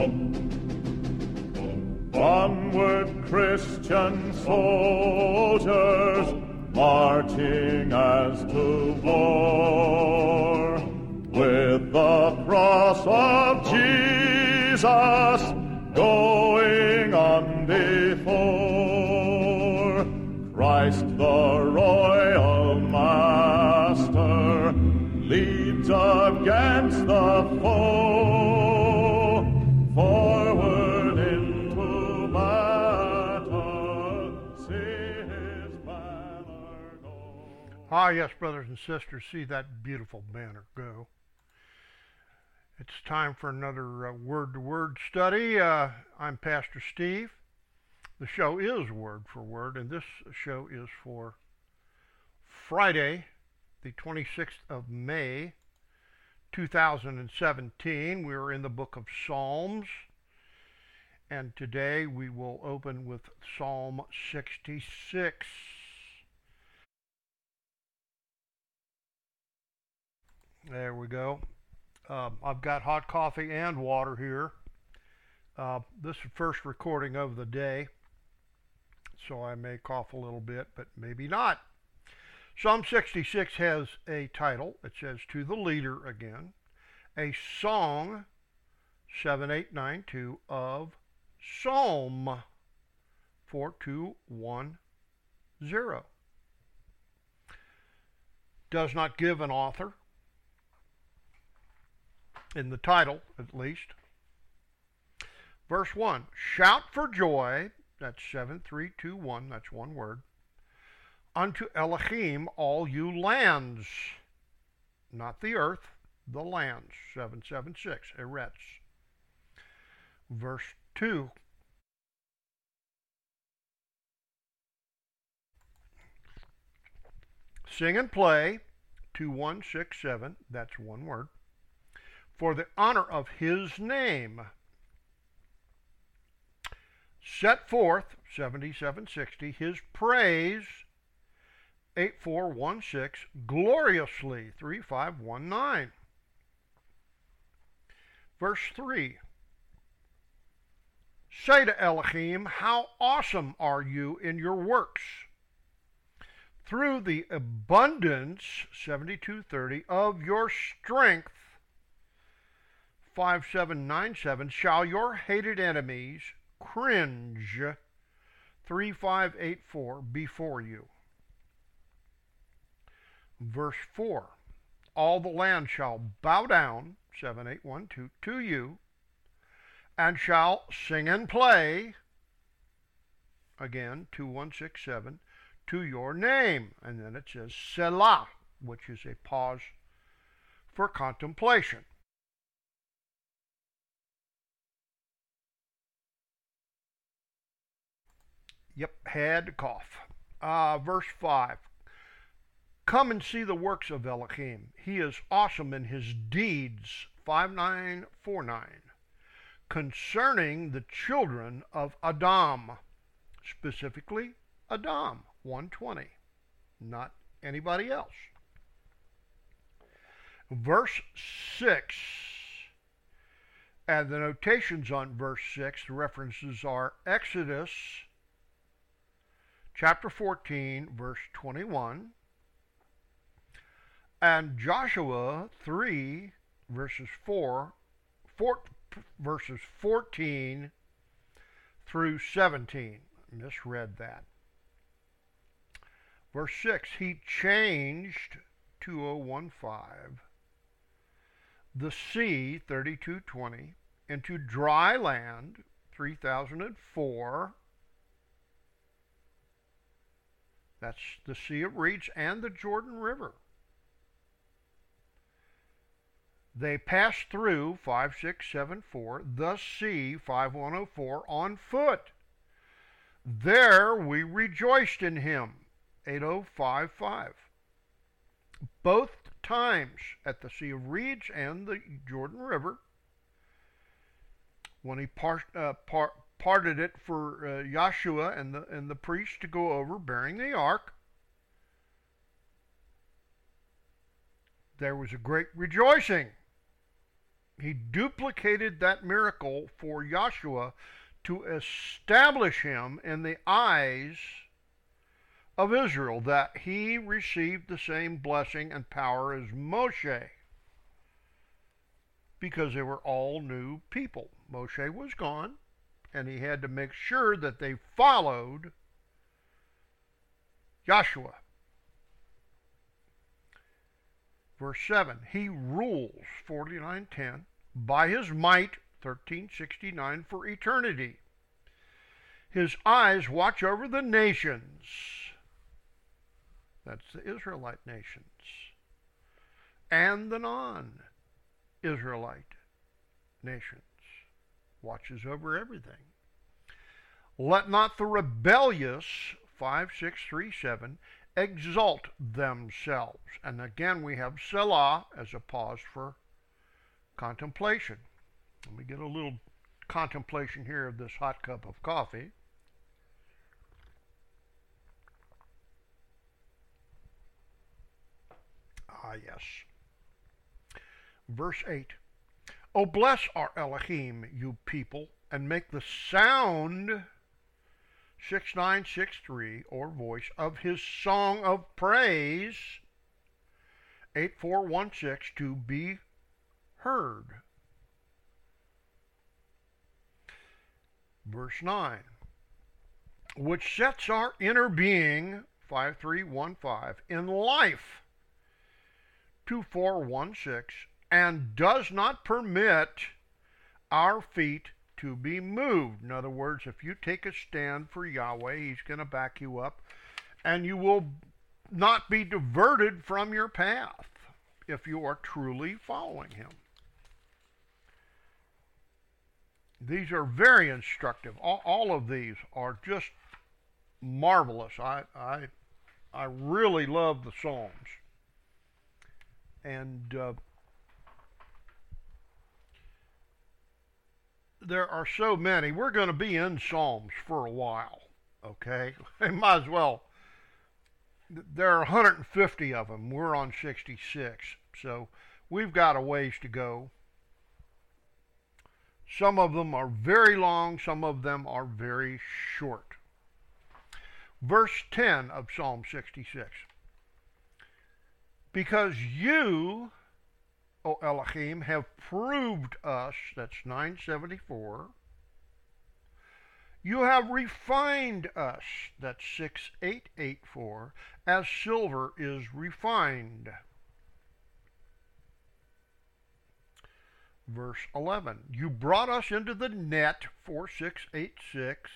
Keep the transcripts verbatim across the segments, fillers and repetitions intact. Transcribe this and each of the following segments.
Onward, Christian soldiers, marching as to war, with the cross of Jesus going on before. Christ the royal master leads against the foe, forward into battle, see his banner go. Ah, yes, brothers and sisters, see that beautiful banner go. It's time for another uh, word-to-word study. Uh, I'm Pastor Steve. The show is Word for Word, and this show is for Friday, the twenty-sixth of May, two thousand seventeen. We're in the book of Psalms, and today we will open with Psalm sixty-six. There we go. Uh, I've got hot coffee and water here. Uh, this is the first recording of the day, so I may cough a little bit, but maybe not. Psalm sixty-six has a title. It says, "To the Leader," again, a song, seven eight nine two, of Psalm four two one zero. Does not give an author, in the title at least. Verse one, "Shout for joy," that's seven three two one, that's one word, "unto Elohim, all you lands," not the earth, the lands, seven seven six, Eretz. Verse two, "Sing and play," two one six seven, that's one word, "for the honor of his name. Set forth," seventy-seven sixty, "his praise," eight four one six, "gloriously," three five one nine. Verse three, "Say to Elohim, how awesome are you in your works. Through the abundance," seventy-two thirty, "of your strength," five seven nine seven, "shall your hated enemies cringe," three five eight four, "before you." Verse four, "All the land shall bow down," seven eight one two, "to you, and shall sing and play," again, two one six seven, "to your name." And then it says Selah, which is a pause for contemplation. Yep, had to cough. Uh, verse five, "Come and see the works of Elohim. He is awesome in his deeds," five nine four nine. "Concerning the children of Adam," specifically Adam, one twenty, not anybody else. Verse six, and the notations on verse six, the references are Exodus chapter fourteen, verse twenty-one, and Joshua three, verses four, four verses fourteen through seventeen. Misread that. Verse six, "He changed," two oh one five, "the sea," thirty-two twenty, "into dry land," three thousand four. That's the Sea of Reeds and the Jordan River. "They passed through," five six seven four, "the sea," five one oh four, "on foot. There we rejoiced in him," eight oh five five. Both times at the Sea of Reeds and the Jordan River, when he part, uh, part, parted it for uh, Yahshua and the, and the priests to go over bearing the ark, there was a great rejoicing. He duplicated that miracle for Joshua to establish him in the eyes of Israel, that he received the same blessing and power as Moshe, because they were all new people. Moshe was gone, and he had to make sure that they followed Joshua. Verse seven, he rules, forty-nine ten, by his might, thirteen sixty-nine, for eternity. His eyes watch over the nations. That's the Israelite nations. And the non-Israelite nations. Watches over everything. Let not the rebellious, five six three seven, exalt themselves. And again we have Selah as a pause for contemplation. Let me get a little contemplation here of this hot cup of coffee. Ah, yes. Verse eight. O bless our Elohim, you people, and make the sound, six nine six three, or voice, of his song of praise, eight four one six, to be heard. Verse nine. Which sets our inner being, five three one five, in life, two four one six, and does not permit our feet to be moved. In other words, if you take a stand for Yahweh, he's going to back you up, and you will not be diverted from your path if you are truly following him. These are very instructive. All, all of these are just marvelous. I, I, I really love the Psalms. And uh, there are so many. We're going to be in Psalms for a while, okay? I might as well. There are one hundred fifty of them. We're on sixty-six, so we've got a ways to go. Some of them are very long, some of them are very short. Verse ten of Psalm sixty-six. Because you, O Elohim, have proved us, that's nine seventy-four. You have refined us, that's six eight eight four, as silver is refined. Verse eleven. You brought us into the net, four six eight six.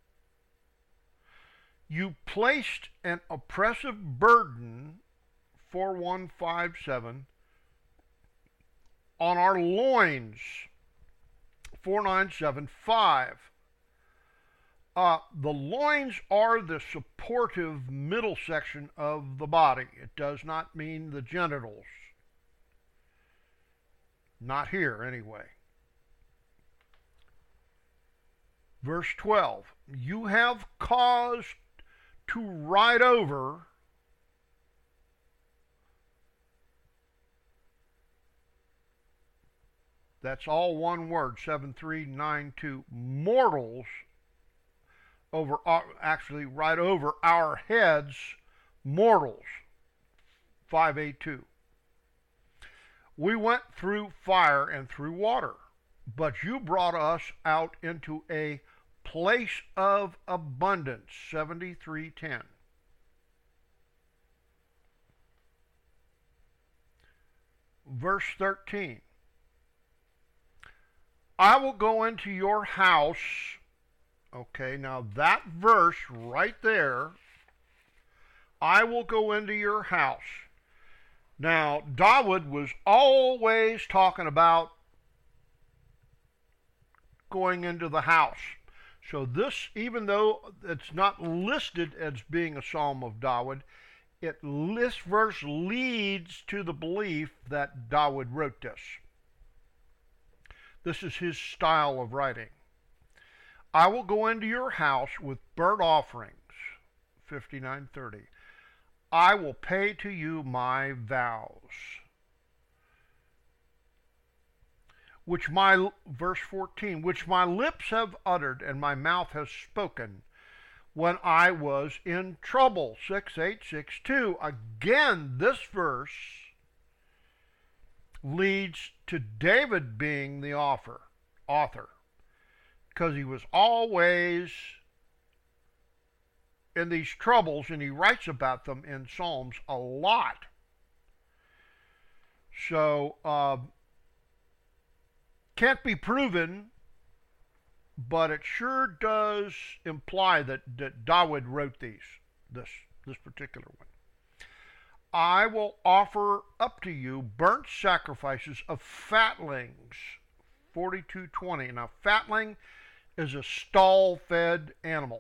You placed an oppressive burden, four one five seven, on our loins, four nine seven five. Uh, the loins are the supportive middle section of the body. It does not mean the genitals. Not here, anyway. Verse twelve. You have caused to ride over that's all one word, seven three nine two, mortals, over actually right over our heads, mortals, five eight two. We went through fire and through water, but you brought us out into a place of abundance, seventy-three ten. Verse thirteen. I will go into your house. Okay, now that verse right there, I will go into your house. Now, David was always talking about going into the house. So this, even though it's not listed as being a Psalm of David, it, this verse leads to the belief that David wrote this. This is his style of writing. I will go into your house with burnt offerings, fifty-nine thirty. I will pay to you my vows. which my, verse fourteen, which my lips have uttered and my mouth has spoken when I was in trouble. six eight six two. Again, this verse leads to David being the author, author, because he was always in these troubles, and he writes about them in Psalms a lot. So, uh, can't be proven, but it sure does imply that, that David wrote these, this, this particular one. I will offer up to you burnt sacrifices of fatlings, forty-two twenty. Now, fatling is a stall-fed animal.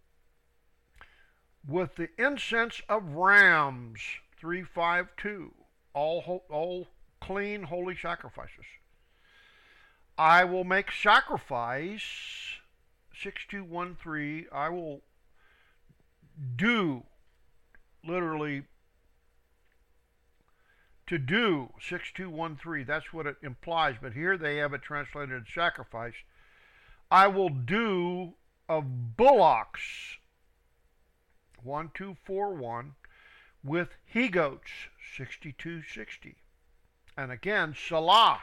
With the incense of rams, three fifty-two, all, all clean, holy sacrifices. I will make sacrifice, six two one three, I will do, literally, to do, six two one three, that's what it implies, but here they have it translated as sacrifice. I will do of bullocks, one two four one, with he-goats, sixty-two sixty. And again, Salah,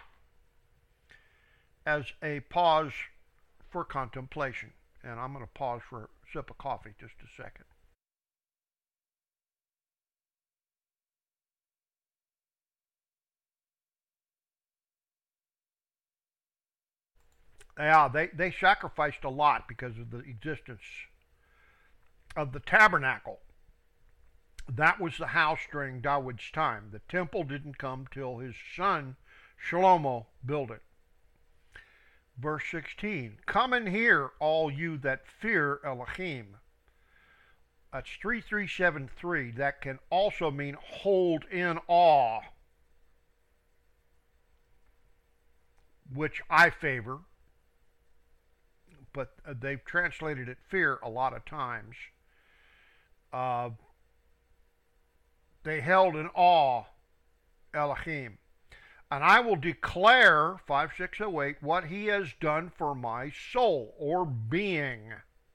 as a pause for contemplation. And I'm going to pause for a sip of coffee just a second. Yeah, they, they sacrificed a lot because of the existence of the tabernacle. That was the house during David's time. The temple didn't come till his son Shlomo built it. Verse sixteen, come and hear, all you that fear Elohim. That's three three seven three. That can also mean hold in awe, which I favor, but they've translated it fear a lot of times. Uh, they held in awe Elohim. And I will declare, five six oh eight, what he has done for my soul, or being,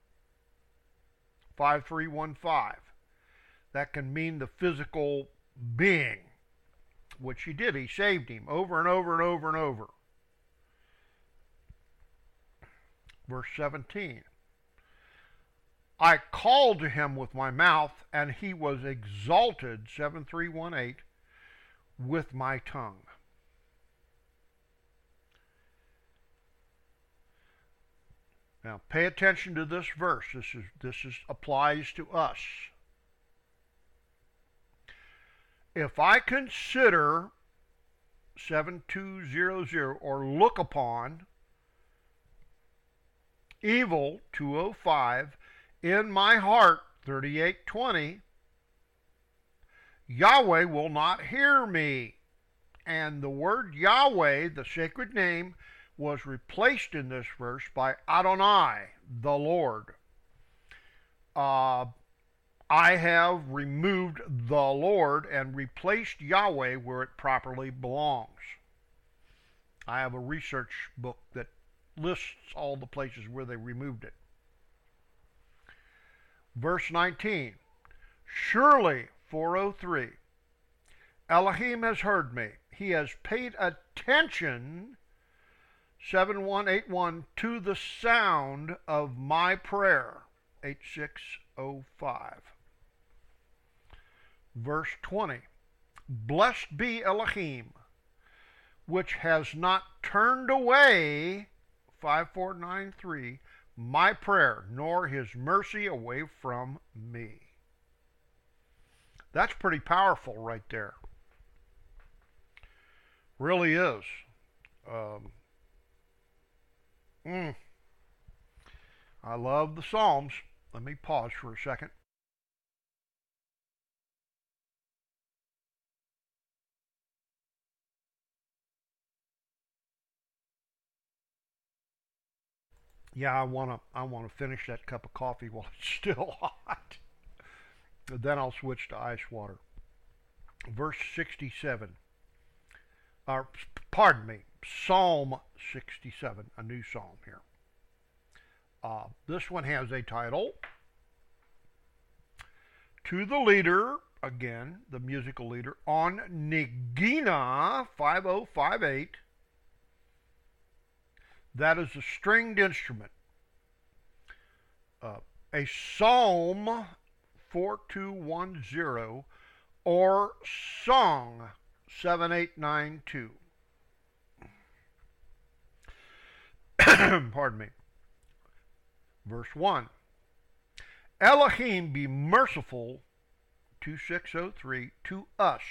five three one five. That can mean the physical being, which he did. He saved him over and over and over and over. Verse seventeen. I called to him with my mouth, and he was exalted, seven three one eight, with my tongue. Now, pay attention to this verse. This is this is applies to us. If I consider seven two zero zero or look upon evil two oh five in my heart thirty-eight twenty, Yahweh will not hear me. And the word Yahweh, the sacred name, was replaced in this verse by Adonai, the Lord. Uh, I have removed the Lord and replaced Yahweh where it properly belongs. I have a research book that lists all the places where they removed it. Verse nineteen, surely, four oh three, Elohim has heard me. He has paid attention, seven one eight one, to the sound of my prayer, eight six oh five. Verse twenty, blessed be Elohim, which has not turned away, five four nine three, my prayer, nor his mercy away from me. That's pretty powerful right there. Really is. Um, mm. I love the Psalms. Let me pause for a second. Yeah, I want to I want to finish that cup of coffee while it's still hot. Then I'll switch to ice water. Verse sixty-seven. Or, pardon me, Psalm sixty-seven, a new psalm here. Uh, this one has a title, To the Leader, again, the musical leader, on Nagina five oh five eight. That is a stringed instrument. Uh, a Psalm forty-two ten or Song seven eight nine two. Pardon me. Verse one. Elohim be merciful, twenty-six oh three, to us,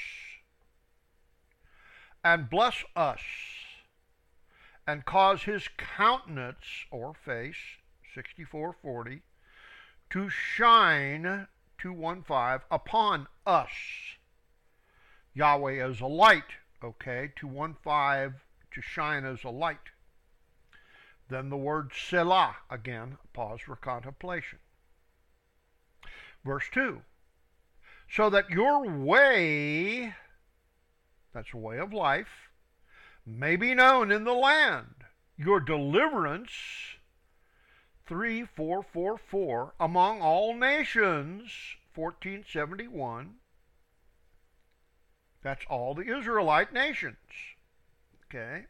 and bless us, and cause his countenance, or face, sixty-four forty, to shine, two fifteen, upon us. Yahweh as a light, okay, two fifteen, to shine as a light. Then the word Selah, again, pause for contemplation. Verse two, so that your way, that's a way of life, may be known in the land, your deliverance, three four four four, among all nations, fourteen seventy-one. That's all the Israelite nations. Okay?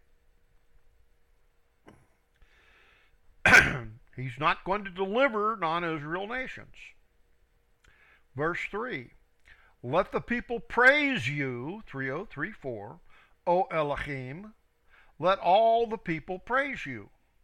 He's not going to deliver non-Israel nations. Verse three, let the people praise you, three oh three four, O Elohim, let all the people praise you.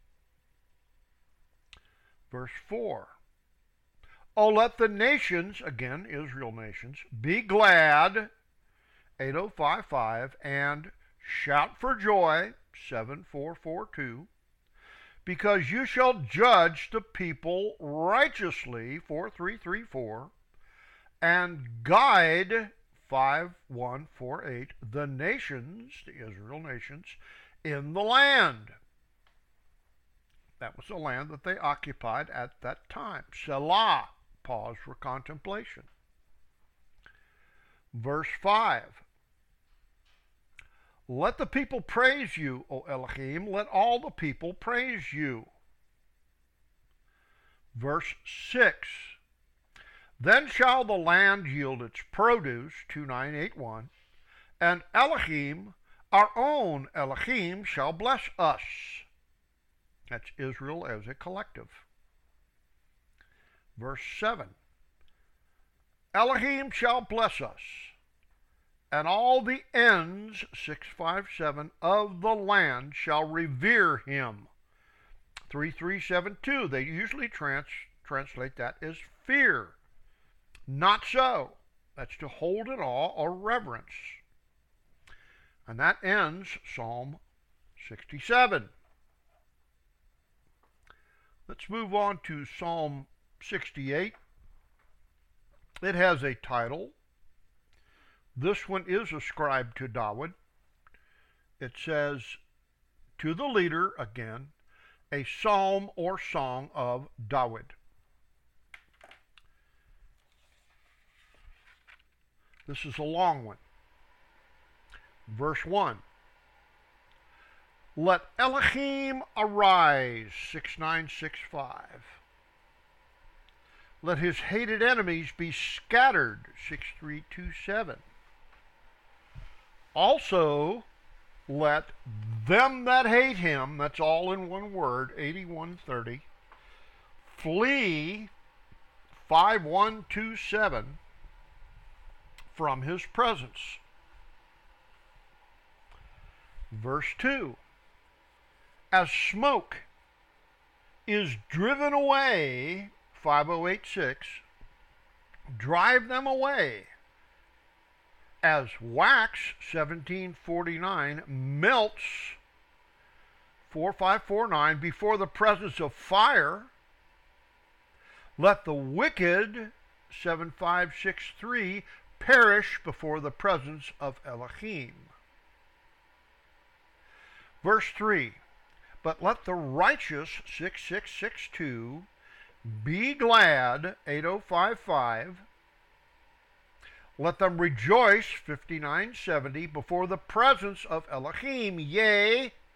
Verse four, oh, let the nations, again, Israel nations, be glad, eight oh five five, and shout for joy, seven four four two, because you shall judge the people righteously, four three three four, and guide, five one four eight, the nations, the Israel nations, in the land. That was the land that they occupied at that time. Selah, pause for contemplation. Verse five, let the people praise you, O Elohim, let all the people praise you. Verse six, then shall the land yield its produce, twenty-nine eighty-one, and Elohim, our own Elohim, shall bless us. That's Israel as a collective. Verse seven, Elohim shall bless us, and all the ends, six five seven, of the land shall revere him. three three seven two, they usually trans translate that as fear. Not so. That's to hold in awe or reverence. And that ends Psalm sixty-seven. Let's move on to Psalm sixty-eight. It has a title. This one is ascribed to David. It says, to the leader, again, a psalm or song of David. This is a long one. Verse one. Let Elohim arise, six nine six five. Let his hated enemies be scattered, six three two seven. Also, let them that hate him, that's all in one word, eighty-one thirty, flee, five one two seven, from his presence. Verse two, as smoke is driven away, five oh eight six, drive them away. As wax, seventeen forty-nine, melts, four five four nine, before the presence of fire, let the wicked, seven five six three, perish before the presence of Elohim. Verse three, but let the righteous, six six six two, be glad, eight oh five five, let them rejoice, fifty-nine seventy, before the presence of Elohim, yea,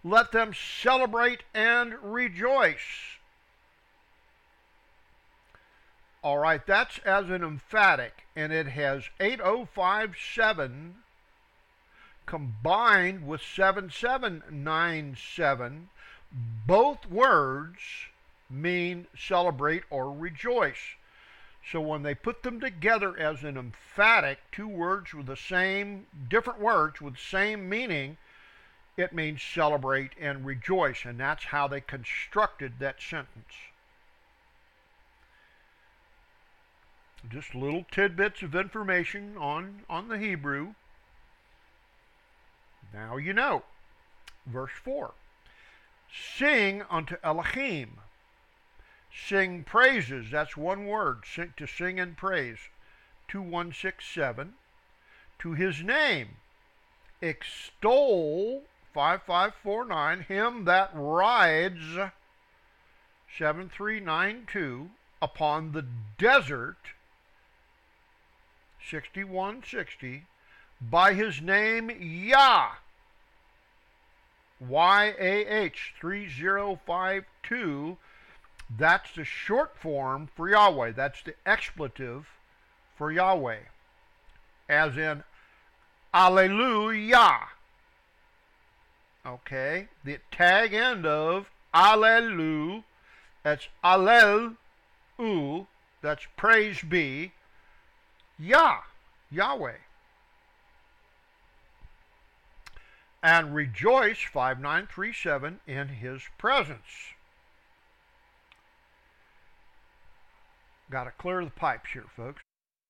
Let them celebrate and rejoice. All right, that's as an emphatic, and it has eight oh five seven combined with seven seven nine seven. Both words mean celebrate or rejoice. So when they put them together as an emphatic, two words with the same, different words with same meaning, it means celebrate and rejoice. And that's how they constructed that sentence. Just little tidbits of information on, on the Hebrew. Now you know. Verse four. Sing unto Elohim. Sing praises. That's one word. Sing, to sing and praise. two one six seven. To his name. Extol. five five four nine. Him that rides. seven three nine two. Upon the desert. sixty-one sixty. By his name Yah. Y A H three zero five two. That's the short form for Yahweh. That's the expletive for Yahweh. As in, Alleluia. Okay? The tag end of Allelu, that's Allel, U, that's praise be, Yah, Yahweh. And rejoice, five nine three seven, in his presence. Got to clear the pipes here, folks.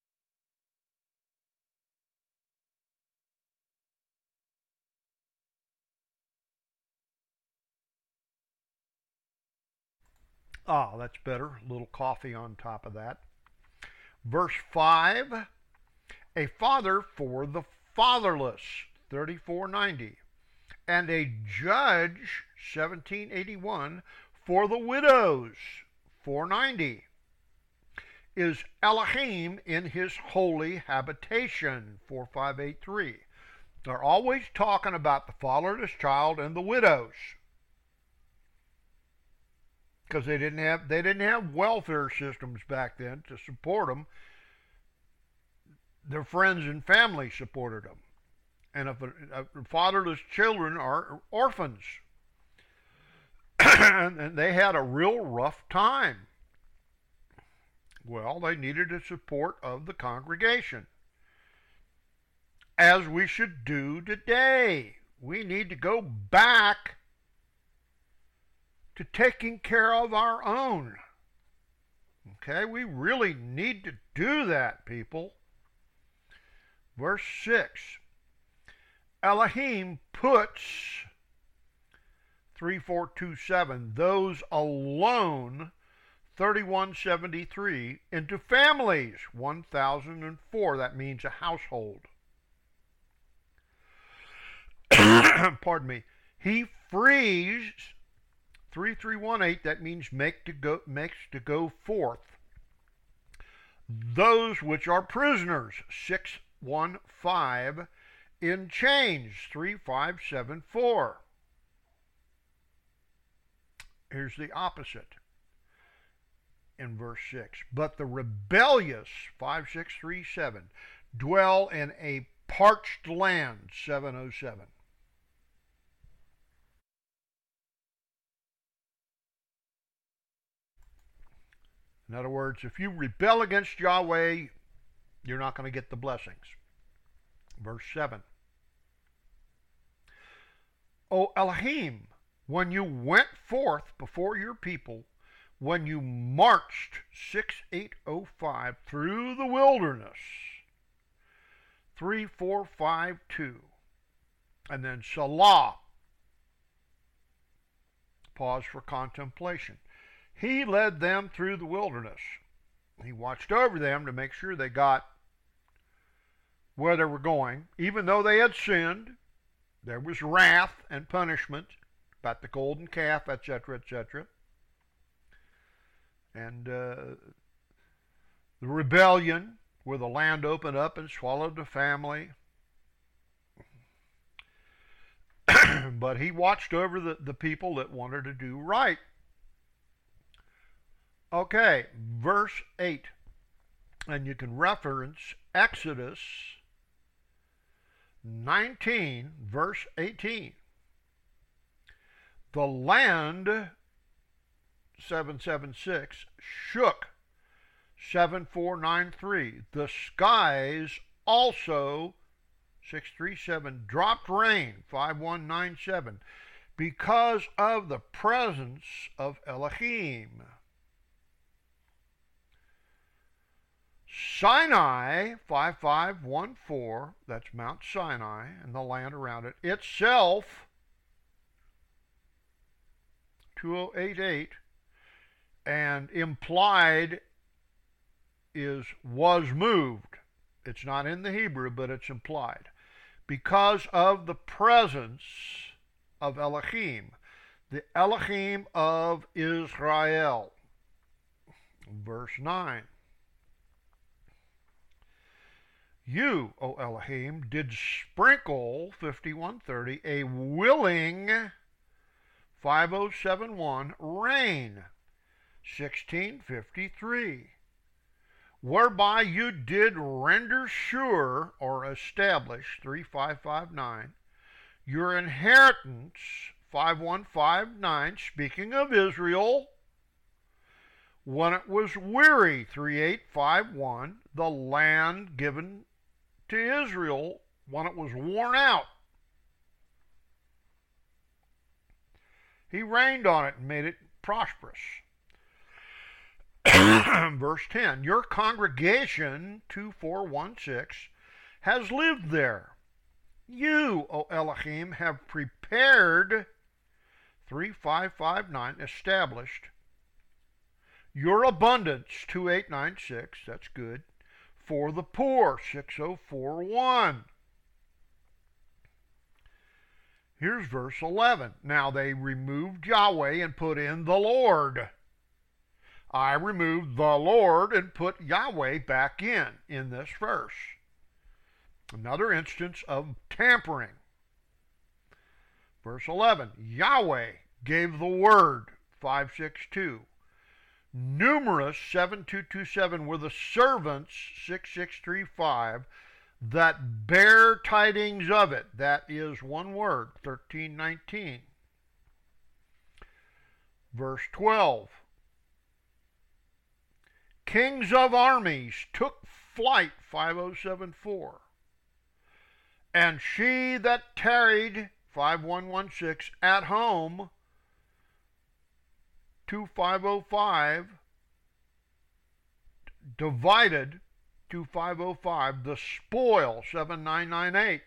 Ah, that's better. A little coffee on top of that. Verse five, a father for the fatherless, thirty-four ninety, and a judge, seventeen eighty-one, for the widows, four ninety, is Elohim in his holy habitation, four five eight three. They're always talking about the fatherless child and the widows, because they didn't have they didn't have welfare systems back then to support them. Their friends and family supported them. And if a, a fatherless children are orphans, and they had a real rough time. Well, they needed the support of the congregation, as we should do today. We need to go back to taking care of our own. Okay, we really need to do that, people. Verse six. Elohim puts, three four two seven, those alone, thirty-one seventy-three, into families, one thousand four. That means a household. Pardon me. He frees, three three one eight, that means make to go, makes to go forth. Those which are prisoners, six one five, in chains, three five seven four. Here's the opposite in verse six. But the rebellious, five six three seven, dwell in a parched land, seven oh seven. In other words, if you rebel against Yahweh, you're not going to get the blessings. Verse seven. O Elohim, when you went forth before your people, when you marched, six eight oh five, through the wilderness, three four five two, and then Salah, pause for contemplation. He led them through the wilderness. He watched over them to make sure they got where they were going. Even though they had sinned, there was wrath and punishment about the golden calf, et cetera, et cetera. And uh, the rebellion, where the land opened up and swallowed the family. but he watched over the, the people that wanted to do right. Okay, verse eight. And you can reference Exodus nineteen, verse eighteen. The land, seven seven six, shook, seven four nine three. The skies also, six three seven, dropped rain, five one nine seven, because of the presence of Elohim. Sinai, five five one four, that's Mount Sinai and the land around it, itself, two oh eight eight, and implied is was moved. It's not in the Hebrew, but it's implied. Because of the presence of Elohim, the Elohim of Israel. Verse nine. You, O Elohim, did sprinkle, fifty-one thirty, a willing, five oh seven one, rain, sixteen fifty-three, whereby you did render sure or establish, three five five nine, your inheritance, five one five nine, speaking of Israel, when it was weary, three eight five one, the land given to Israel when it was worn out. He rained on it and made it prosperous. Verse ten, your congregation, two four one six, has lived there. You, O Elohim, have prepared, three five five nine, established your abundance, two eight nine six, that's good, for the poor, six oh four one. Here's verse eleven. Now they removed Yahweh and put in the Lord. I removed the Lord and put Yahweh back in, in this verse. Another instance of tampering. Verse eleven. Yahweh gave the word, five six two. Numerous, seven two two seven, were the servants, six six three five, that bear tidings of it. That is one word, thirteen nineteen. Verse twelve. Kings of armies took flight, five oh seven four. And she that tarried, five one one six, at home, two five oh five, divided, two five oh five, the spoil, seven nine nine eight.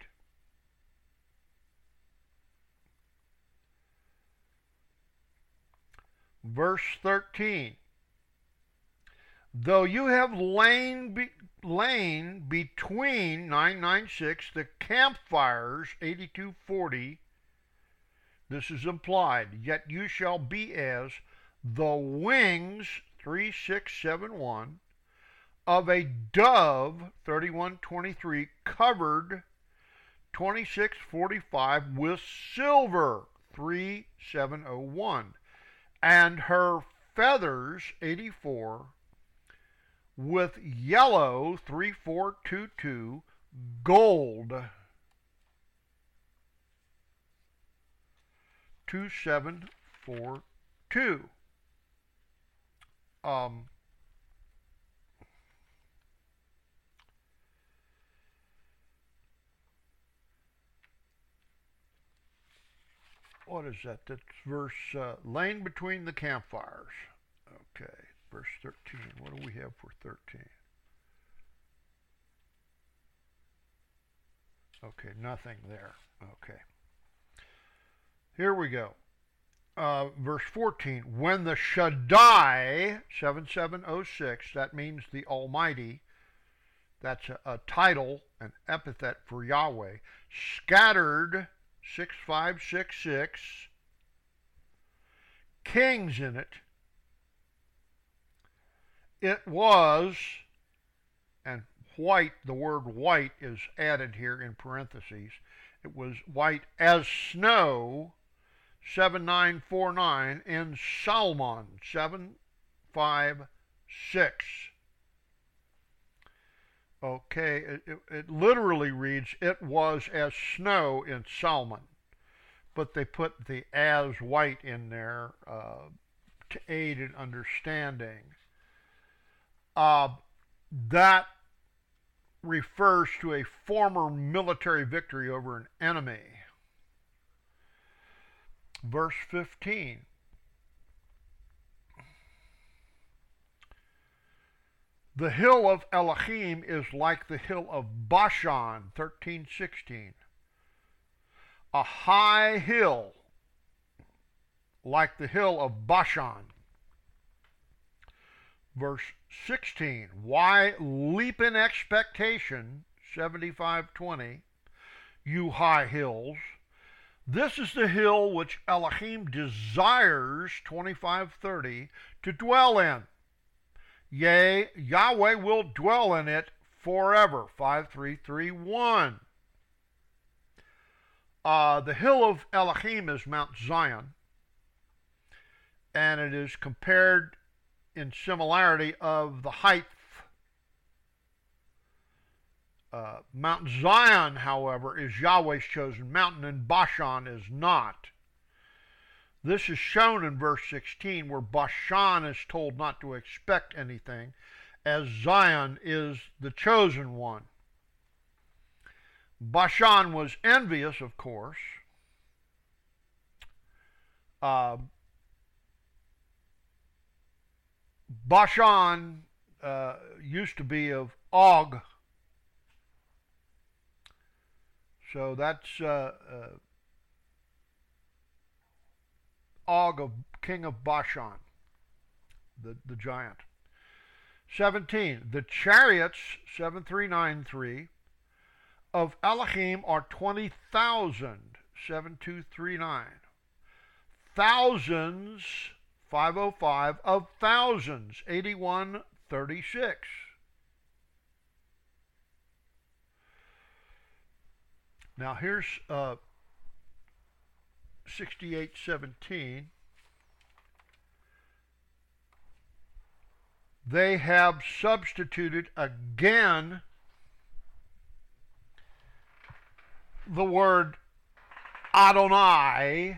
Verse thirteen. Though you have lain, be, lain between, nine nine six, the campfires, eighty-two forty, this is implied, yet you shall be as the wings, three six seven one, of a dove, thirty-one twenty-three, covered, twenty-six forty-five, with silver, three seven oh one, and her feathers, eighty-four, with yellow, three four two two, gold, two seven four two. Um, what is that? That's verse, uh, laying between the campfires. Okay, verse thirteen. What do we have for thirteen? Okay, nothing there. Okay. Here we go. Uh, verse fourteen, when the Shaddai, seven seven oh six, that means the Almighty, that's a, a title, an epithet for Yahweh, scattered, six five six six, kings in it, it was, and white, the word white is added here in parentheses, It was white as snow, seven nine four nine, in Salmon, seven five six. Okay, it, it, it literally reads, it was as snow in Salmon, but they put the as white in there uh, to aid in understanding. Uh, that refers to a former military victory over an enemy. Verse fifteen. The hill of Elohim is like the hill of Bashan, thirteen sixteen. A high hill like the hill of Bashan. Verse sixteen. Why leap in expectation, seventy-five twenty, you high hills? This is the hill which Elohim desires, twenty-five thirty, to dwell in. Yea, Yahweh will dwell in it forever, five three three one. Uh, the hill of Elohim is Mount Zion, and it is compared in similarity of the height. Uh, Mount Zion, however, is Yahweh's chosen mountain, and Bashan is not. This is shown in verse sixteen, where Bashan is told not to expect anything, as Zion is the chosen one. Bashan was envious, of course. Uh, Bashan uh, used to be of Og. So that's uh, uh, Og, of king of Bashan, the, the giant. seventeen. The chariots, seven three nine three, of Elohim are twenty thousand, seven two three nine. Thousands, five oh five, of thousands, eighty-one thirty-six. Now here's uh, sixty-eight seventeen. They have substituted again the word Adonai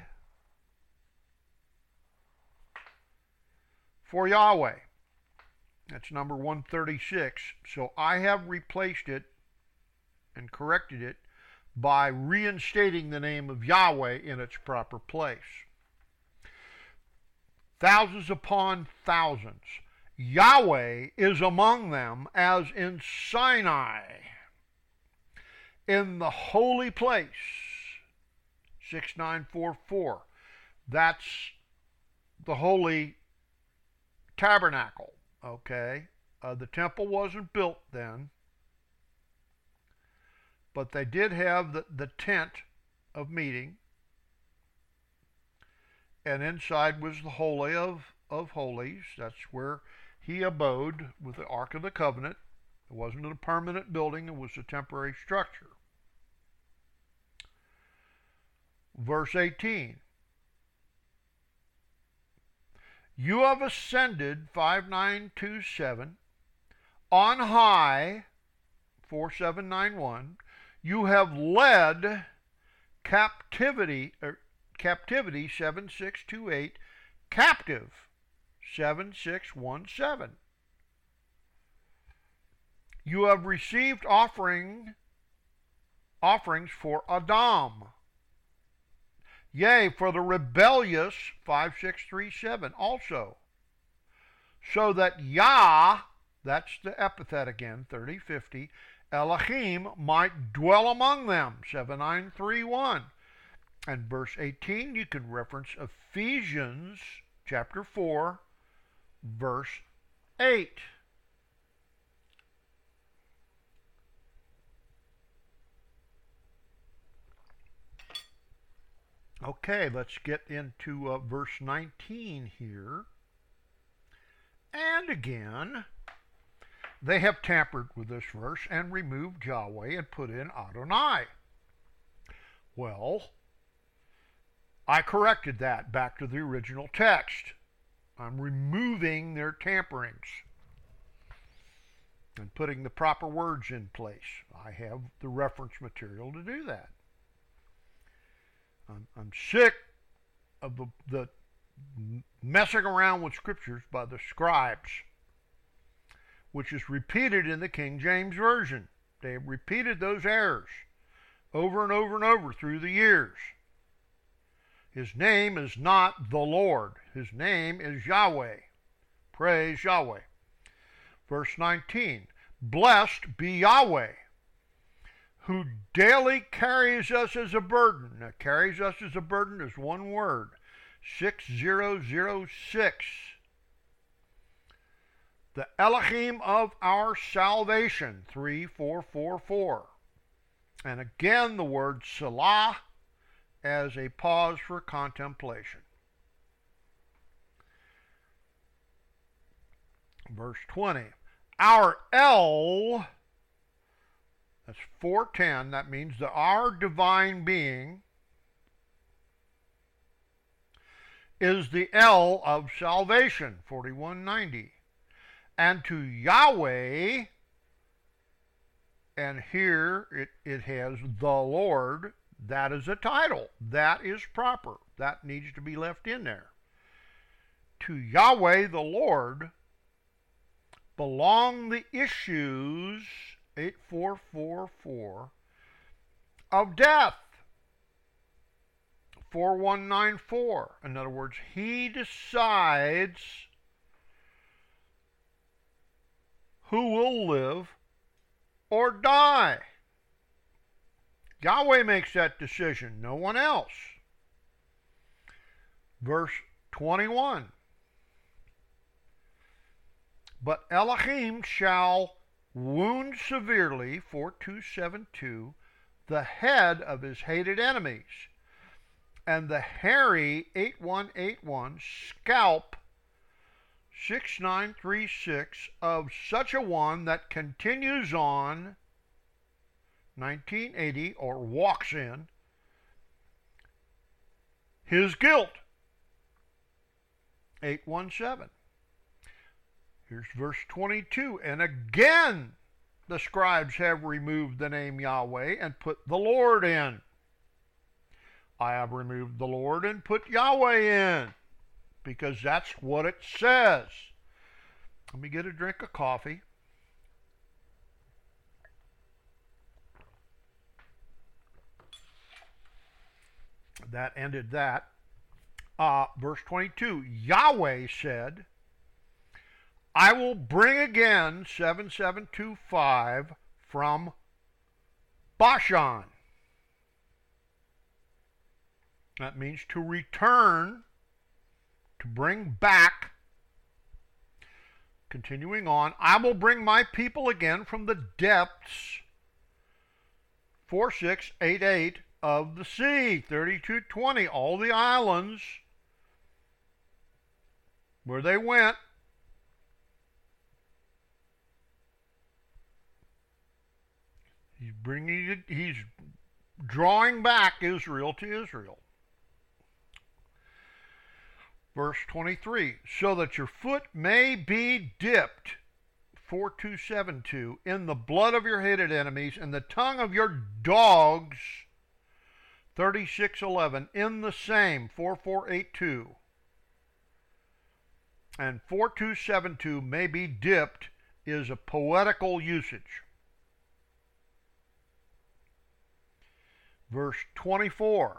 for Yahweh. That's number one thirty-six. So I have replaced it and corrected it by reinstating the name of Yahweh in its proper place. Thousands upon thousands. Yahweh is among them as in Sinai, in the holy place, six nine four four. That's the holy tabernacle, okay? Uh, the temple wasn't built then, but they did have the, the tent of meeting, and inside was the Holy of, of Holies. That's where he abode with the Ark of the Covenant. It wasn't a permanent building, it was a temporary structure. Verse eighteen. You have ascended, five nine two seven, on high, four seven nine one. You have led captivity, er, captivity, seven six two eight, captive, seven six one seven. You have received offering, offerings for Adam. Yea, for the rebellious, five six three seven also. So that Yah, that's the epithet again, thirty fifty, Elohim might dwell among them, seven nine three one. And verse eighteen, you can reference Ephesians chapter four, verse eight. Okay, let's get into uh, verse nineteen here. And again, they have tampered with this verse and removed Yahweh and put in Adonai. Well, I corrected that back to the original text. I'm removing their tamperings and putting the proper words in place. I have the reference material to do that. I'm, I'm sick of the, the messing around with scriptures by the scribes, which is repeated in the King James Version. They have repeated those errors over and over and over through the years. His name is not the Lord. His name is Yahweh. Praise Yahweh. Verse nineteen, blessed be Yahweh, who daily carries us as a burden. Now, carries us as a burden is one word, six zero zero six. The Elohim of our salvation, three four four four. And again the word Selah as a pause for contemplation. Verse twenty, our El, that's four ten, that means that our divine being is the El of salvation, forty-one ninety. And to Yahweh, and here it, it has the Lord, that is a title. That is proper. That needs to be left in there. To Yahweh the Lord belong the issues, eight four four four, of death, four one nine four. In other words, he decides who will live or die. Yahweh makes that decision, no one else. Verse twenty-one. But Elohim shall wound severely, four two seven two, the head of his hated enemies, and the hairy, eight one eight one, scalp, six nine three six, of such a one that continues on, nineteen eighty, or walks in, his guilt, eight one seven. Here's verse twenty-two. And again the scribes have removed the name Yahweh and put the Lord in. I have removed the Lord and put Yahweh in, because that's what it says. Let me get a drink of coffee. That ended that. Uh, verse twenty-two, Yahweh said, I will bring again seven seven two five from Bashan. That means to return, to bring back. Continuing on, I will bring my people again from the depths, four six eight eight, of the sea, thirty-two twenty, all the islands where they went. He's bringing it, he's drawing back Israel to Israel. Verse twenty-three, so that your foot may be dipped, four two seven two, in the blood of your hated enemies, and the tongue of your dogs, thirty-six eleven, in the same, four four eight two. And four two seven two, may be dipped, is a poetical usage. Verse twenty-four,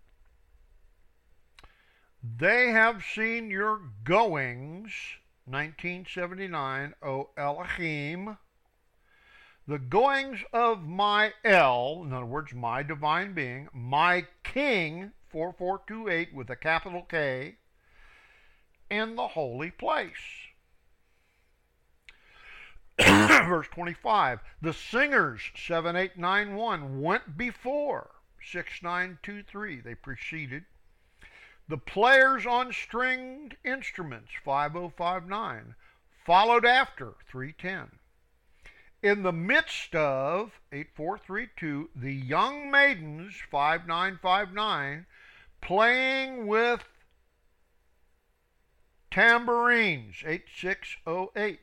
they have seen your goings, nineteen seventy-nine, O Elohim, the goings of my El, in other words, my divine being, my King, four four two eight, with a capital K, in the holy place. Verse twenty-five, the singers, seven eight nine one, went before, six nine two three, they preceded. The players on stringed instruments, five oh five nine, followed after, three ten. In the midst of, eight four three two, the young maidens, five nine five nine, playing with tambourines, eight six zero eight.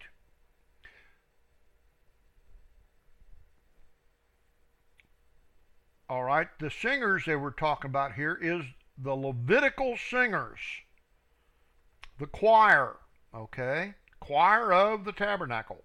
All right, the singers they were talking about here is the Levitical singers, the choir, okay? Choir of the tabernacle.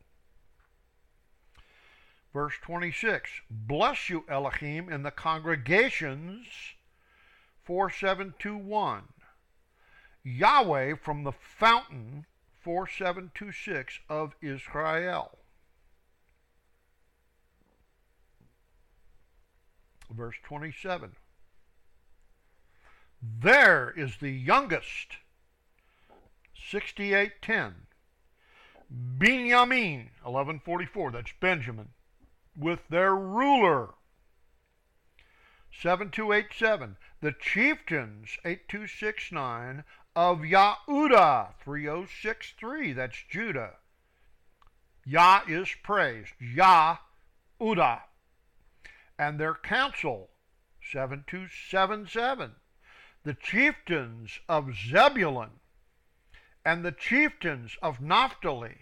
Verse twenty-six, bless you, Elohim, in the congregations, four seven two one. Yahweh from the fountain, four seven two six, of Israel. Verse twenty-seven, there is the youngest, sixty-eight ten. Binyamin, eleven forty-four, that's Benjamin, with their ruler, seven two eight seven. The chieftains, eight two six nine, of Yahudah, three oh six three, that's Judah. Yah is praised, Yahudah. And their council, seven two seven seven. The chieftains of Zebulun and the chieftains of Naphtali.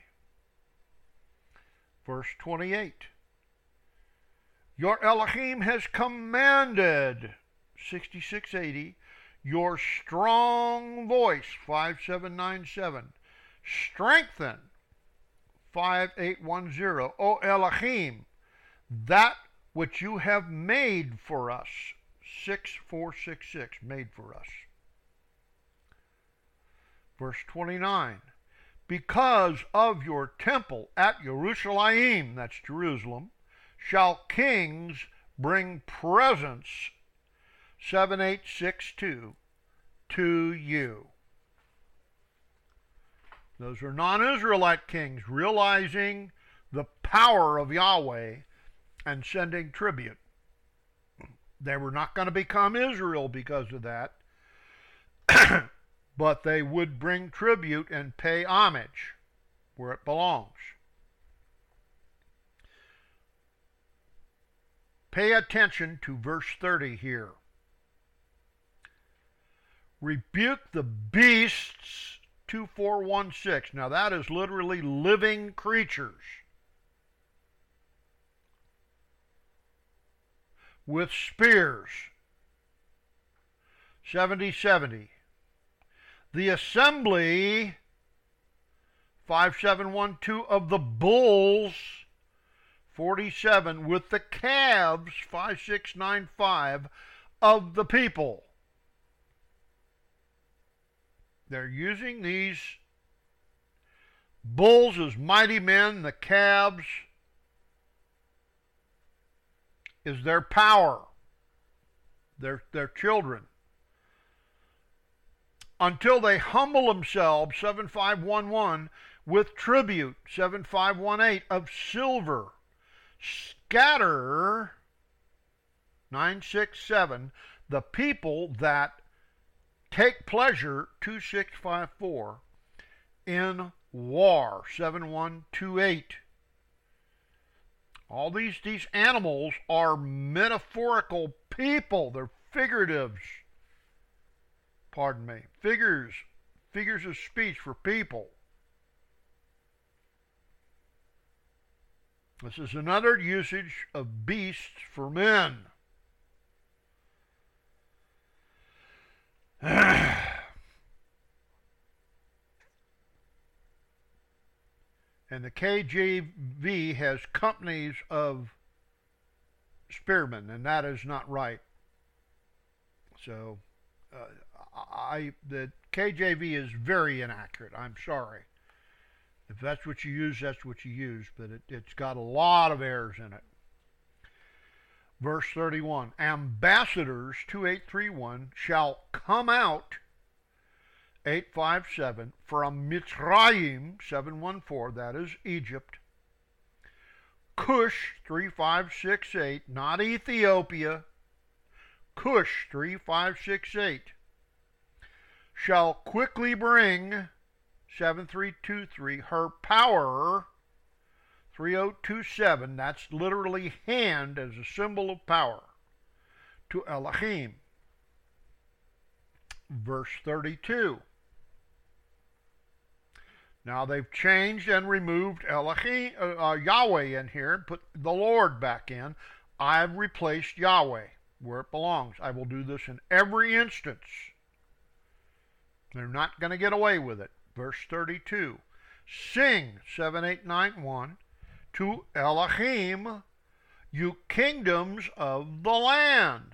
Verse twenty-eight. Your Elohim has commanded, sixty-six eighty, your strong voice, five seven nine seven. Strengthen, five eight one zero. O Elohim, that which you have made for us, six four six six, made for us. Verse twenty-nine, because of your temple at Jerusalem, that's Jerusalem, shall kings bring presents, seven eight six two, to you. Those are non-Israelite kings realizing the power of Yahweh and sending tribute. They were not going to become Israel because of that, but they would bring tribute and pay homage where it belongs. Pay attention to verse thirty here. Rebuke the beasts, two four one six. Now that is literally living creatures. With spears, seventy seventy. The assembly, five seven one two, of the bulls, forty-seven, with the calves, five six nine five, of the people. They're using these bulls as mighty men, the calves is their power, their, their children. Until they humble themselves, seven five one one, with tribute, seven five one eight, of silver. Scatter, nine six seven, the people that take pleasure, two six five four, in war, seven one two eight. All these, these animals are metaphorical people. They're figuratives. Pardon me. Figures. Figures of speech for people. This is another usage of beasts for men. And the K J V has companies of spearmen, and that is not right. So, uh, I the K J V is very inaccurate. I'm sorry. If that's what you use, that's what you use, but it, it's got a lot of errors in it. Verse thirty-one, ambassadors, two eight three one, shall come out, eight five seven, from Mitzrayim, seven one four, that is Egypt. Cush, three five six eight, not Ethiopia. Cush, three five six eight, shall quickly bring, seven three two three, her power, three oh two seven, that's literally hand as a symbol of power, to Elohim. Verse thirty-two. Now they've changed and removed Elohim, uh, uh, Yahweh in here and put the Lord back in. I've replaced Yahweh where it belongs. I will do this in every instance. They're not going to get away with it. Verse thirty-two. Sing, seven eight nine one, to Elohim, you kingdoms of the land.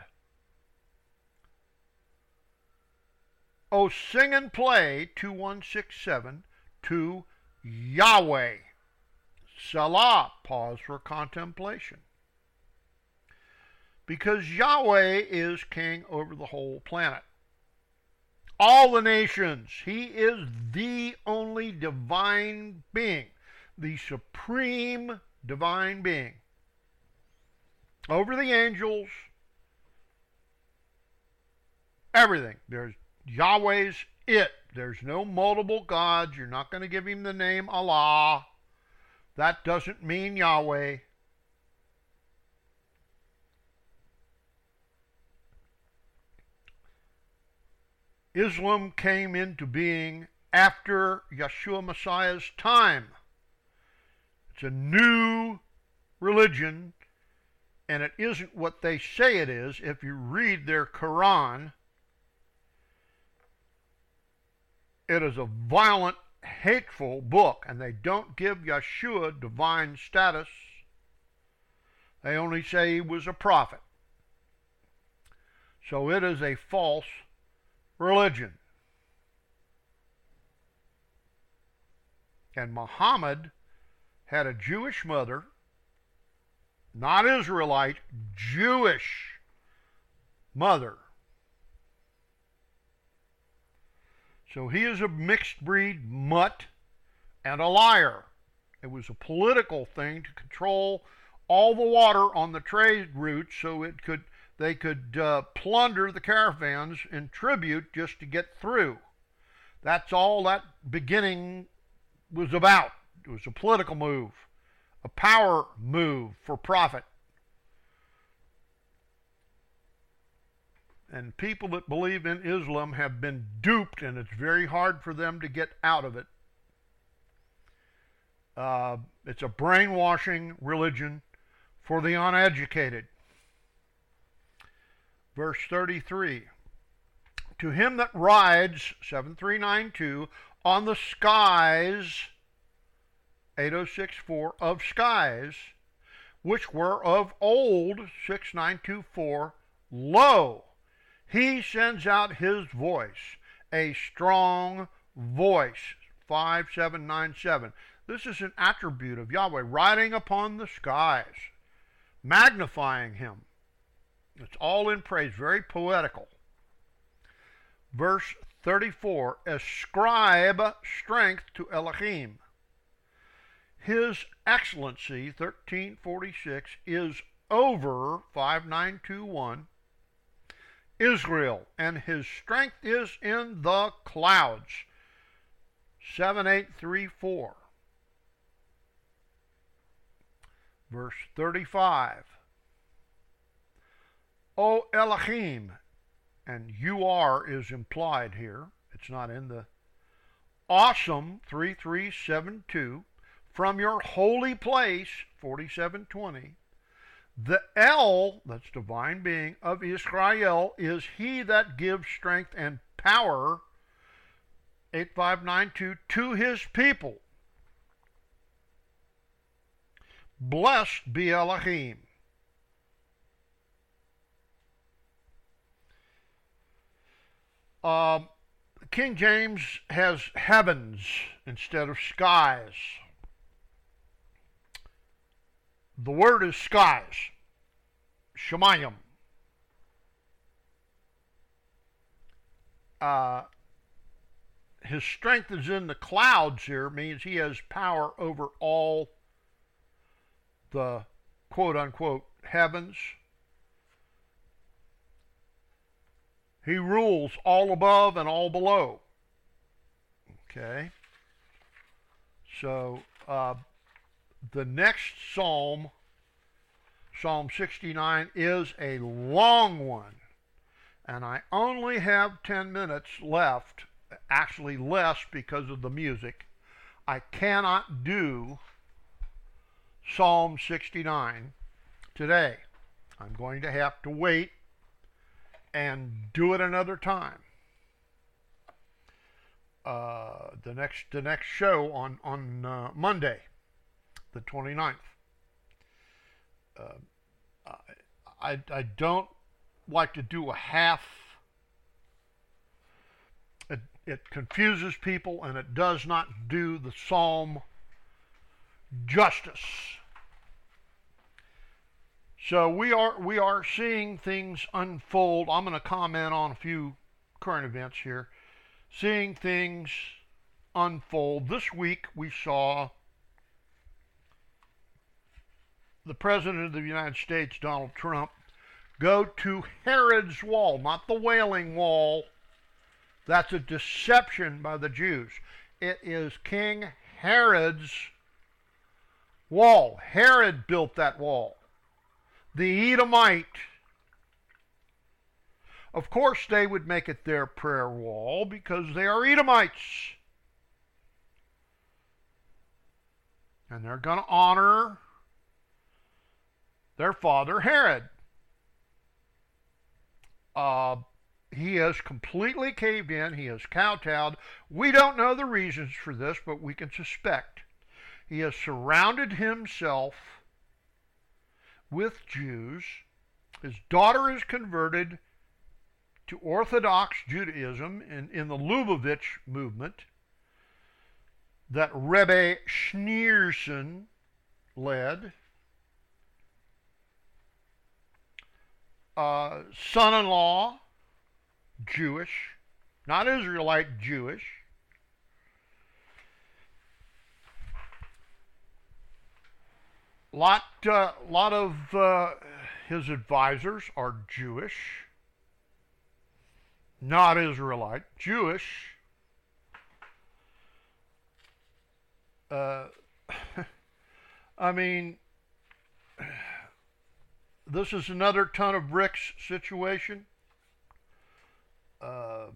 Oh, sing and play, two one six seven, to Yahweh. Selah, pause for contemplation. Because Yahweh is king over the whole planet. All the nations. He is the only divine being, the supreme divine being. Over the angels, everything. There's Yahweh's it. There's no multiple gods. You're not going to give him the name Allah. That doesn't mean Yahweh. Islam came into being after Yeshua Messiah's time. It's a new religion, and it isn't what they say it is. If you read their Quran, it is a violent, hateful book, and they don't give Yeshua divine status. They only say he was a prophet. So it is a false religion. And Muhammad had a Jewish mother, not Israelite, Jewish mother. So he is a mixed breed mutt and a liar. It was a political thing to control all the water on the trade routes so it could they could uh, plunder the caravans in tribute just to get through. That's all that beginning was about. It was a political move, a power move for profit. And people that believe in Islam have been duped, and it's very hard for them to get out of it. Uh, it's a brainwashing religion for the uneducated. Verse thirty-three. To him that rides, seven three nine two, on the skies, eight oh six four, of skies, which were of old, six nine two four, lo, he sends out his voice, a strong voice, five seven nine seven. This is an attribute of Yahweh, riding upon the skies, magnifying him. It's all in praise, very poetical. Verse thirty-four, ascribe strength to Elohim. His excellency, thirteen forty-six, is over, five nine two one, Israel, and his strength is in the clouds, seven eight three four. Verse thirty-five, O Elohim, and you are is implied here. It's not in the awesome, three three seven two, from your holy place, forty-seven twenty. The El, that's divine being, of Israel is he that gives strength and power, eight five nine two, to his people. Blessed be Elohim. Uh, King James has heavens instead of skies. The word is skies, Shemayim. Uh, his strength is in the clouds here, means he has power over all the quote-unquote heavens. He rules all above and all below. Okay? So, uh, the next psalm, Psalm sixty-nine, is a long one. And I only have ten minutes left, actually less because of the music. I cannot do Psalm sixty-nine today. I'm going to have to wait and do it another time. Uh, the next the next show on on uh, Monday, the twenty-ninth. Uh, I I don't like to do a half. It it confuses people and it does not do the psalm justice. So we are we are seeing things unfold. I'm going to comment on a few current events here. Seeing things unfold. This week we saw the President of the United States, Donald Trump, go to Herod's wall, not the Wailing Wall. That's a deception by the Jews. It is King Herod's wall. Herod built that wall. The Edomite. Of course, they would make it their prayer wall because they are Edomites. And they're going to honor their father, Herod. Uh, he has completely caved in. He has kowtowed. We don't know the reasons for this, but we can suspect. He has surrounded himself with Jews. His daughter is converted to Orthodox Judaism in, in the Lubavitch movement that Rebbe Schneerson led. Uh, son-in-law, Jewish, not Israelite, Jewish. Lot, uh, lot of uh, his advisors are Jewish, not Israelite, Jewish. Uh, I mean, this is another ton of bricks situation. Uh,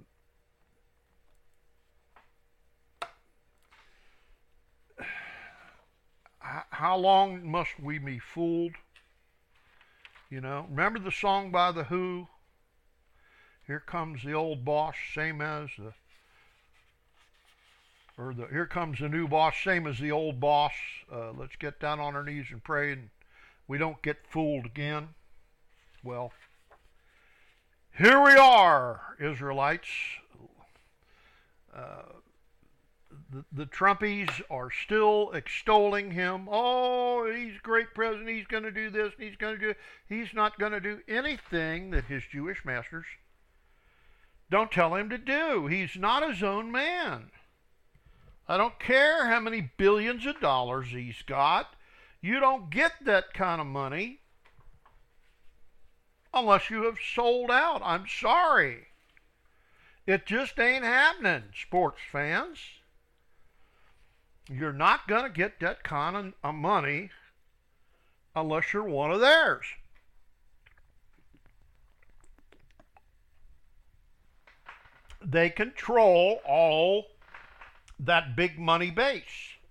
how long must we be fooled? You know, remember the song by The Who? Here comes the old boss, same as the, or the, here comes the new boss, same as the old boss. Uh, let's get down on our knees and pray and we don't get fooled again. Well, here we are, Israelites. Uh, the, the Trumpies are still extolling him. Oh, he's a great president. He's going to do this. And he's going to do. He's not going to do anything that his Jewish masters don't tell him to do. He's not his own man. I don't care how many billions of dollars he's got. You don't get that kind of money unless you have sold out. I'm sorry. It just ain't happening, sports fans. You're not going to get that kind of money unless you're one of theirs. They control all that big money base.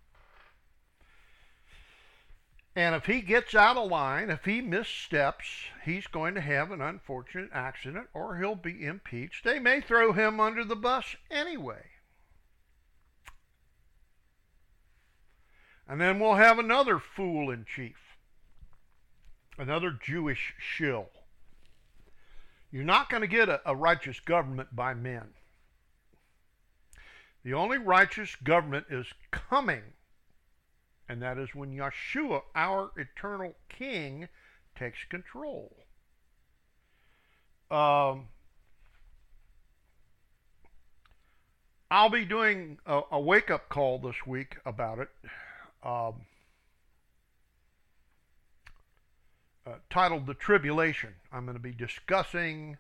And if he gets out of line, if he missteps, he's going to have an unfortunate accident or he'll be impeached. They may throw him under the bus anyway. And then we'll have another fool in chief, another Jewish shill. You're not going to get a, a righteous government by men. The only righteous government is coming, and that is when Yeshua, our eternal King, takes control. Um, I'll be doing a, a wake-up call this week about it, um, uh, titled The Tribulation. I'm going to be discussing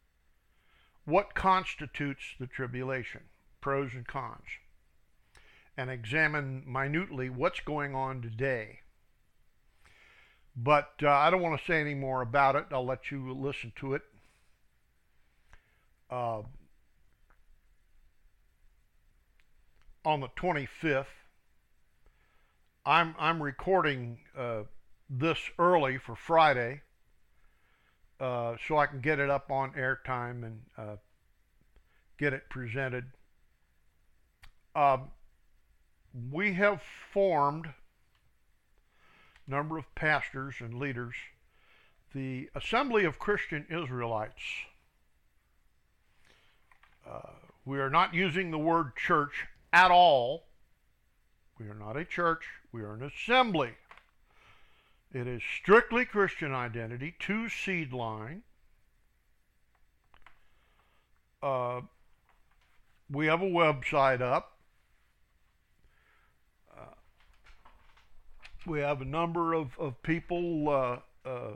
what constitutes the tribulation, pros and cons. and examine minutely what's going on today. But uh, I don't want to say any more about it. I'll let you listen to it. Uh, on the twenty-fifth, I'm I'm recording uh, this early for Friday, uh, so I can get it up on airtime and uh, get it presented. Uh, we have formed a number of pastors and leaders the Assembly of Christian Israelites. Uh, we are not using the word church at all. We are not a church. We are an assembly. It is strictly Christian identity, two seed line. Uh, we have a website up. Uh, we have a number of, of people uh, uh,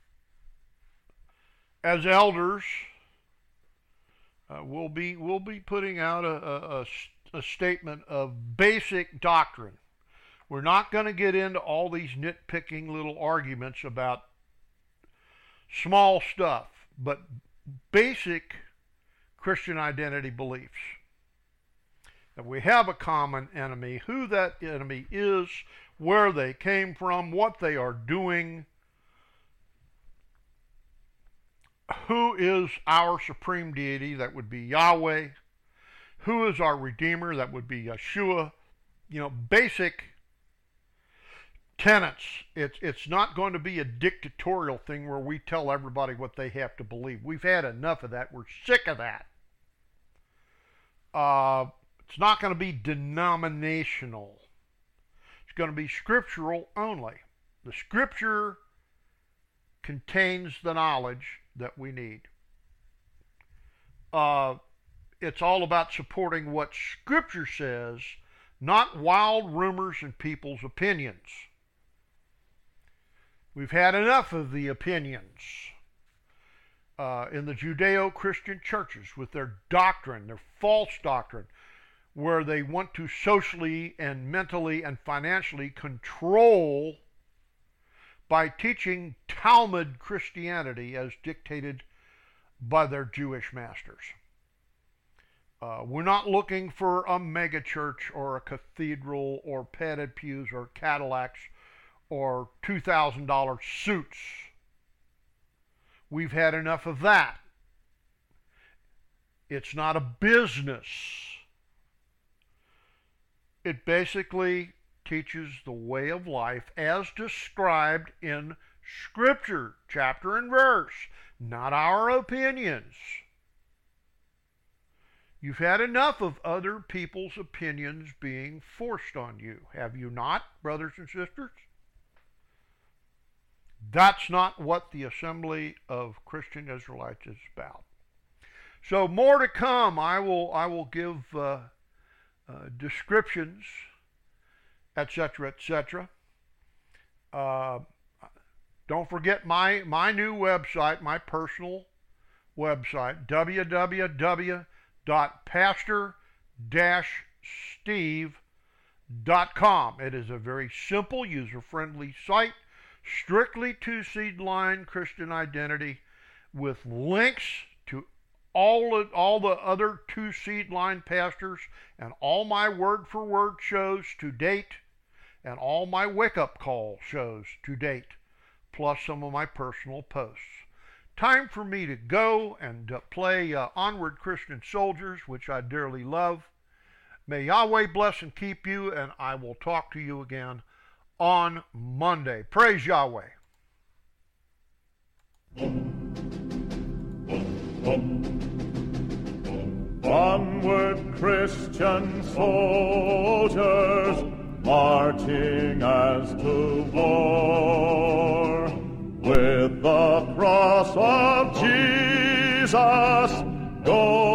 as elders. Uh, we'll be we'll be putting out a, a, a a statement of basic doctrine. We're not going to get into all these nitpicking little arguments about small stuff, but basic Christian identity beliefs. That we have a common enemy, who that enemy is, where they came from, what they are doing, who is our supreme deity, that would be Yahweh, who is our Redeemer? That would be Yeshua. You know, basic tenets. It's, it's not going to be a dictatorial thing where we tell everybody what they have to believe. We've had enough of that. We're sick of that. Uh, it's not going to be denominational. It's going to be scriptural only. The Scripture contains the knowledge that we need. Uh, It's all about supporting what Scripture says, not wild rumors and people's opinions. We've had enough of the opinions uh, in the Judeo-Christian churches with their doctrine, their false doctrine, where they want to socially and mentally and financially control by teaching Talmud Christianity as dictated by their Jewish masters. Uh, we're not looking for a mega church or a cathedral or padded pews or Cadillacs or two thousand dollar suits. We've had enough of that. It's not a business. It basically teaches the way of life as described in Scripture, chapter and verse, not our opinions. You've had enough of other people's opinions being forced on you, have you not, brothers and sisters? That's not what the Assembly of Christian Israelites is about. So more to come. I will I will give uh, uh, descriptions, et cetera, et cetera. Uh, don't forget my my new website, my personal website, w w w dot pastor dash steve dot com. It is a very simple, user-friendly site, strictly two-seed line Christian identity, with links to all of, all the other two-seed line pastors and all my word-for-word shows to date, and all my wake-up call shows to date, plus some of my personal posts. Time for me to go and uh, play uh, Onward Christian Soldiers, which I dearly love. May Yahweh bless and keep you, and I will talk to you again on Monday. Praise Yahweh. Onward, Christian soldiers, marching as to war, with the cross of Jesus, go